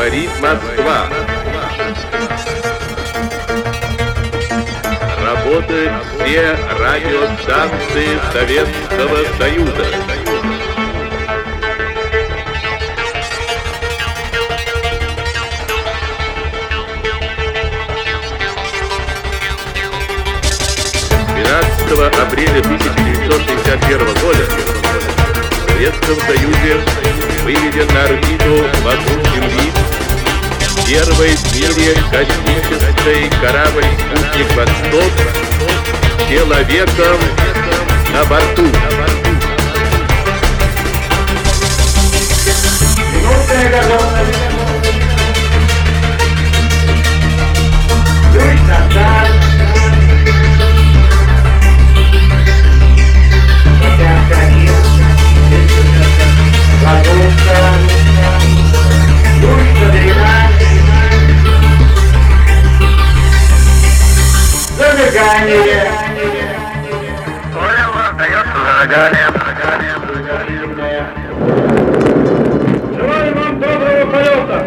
Говорит Москва. Работают все радиостанции Советского Союза. Апреля 1961 года в Советском Союзе выведен на орбиту вокруг Земли первый в мире космический корабль-спутник «Восток» с человеком на борту. Минутная готовность. Дуй на старт. Зажигание. Понял, дается зажигание. Желаю вам доброго полета.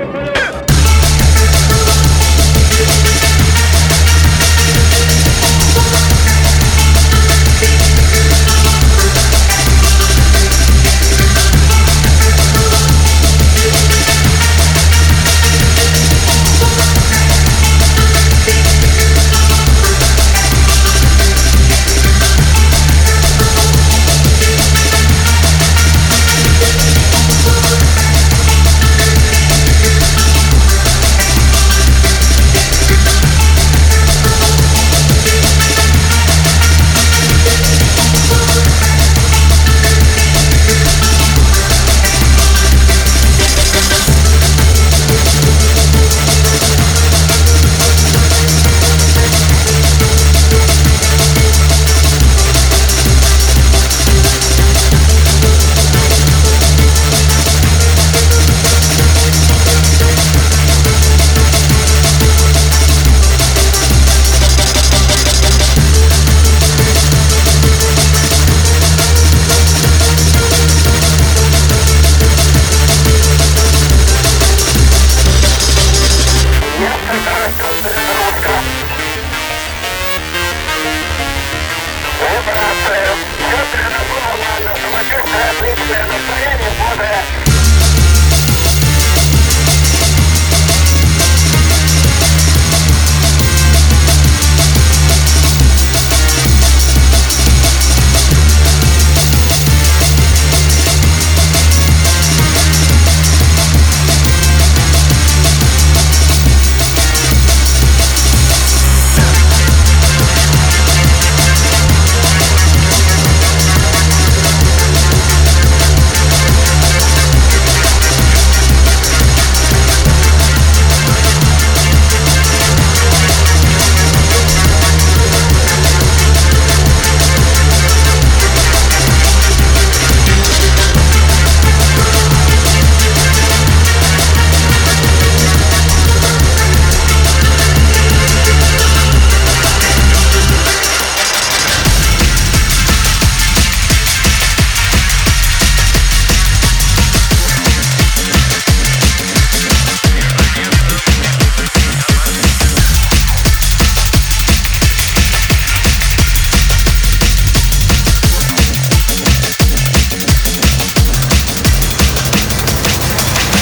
Операция. Все передумала, наше отличное настроение, бодрое.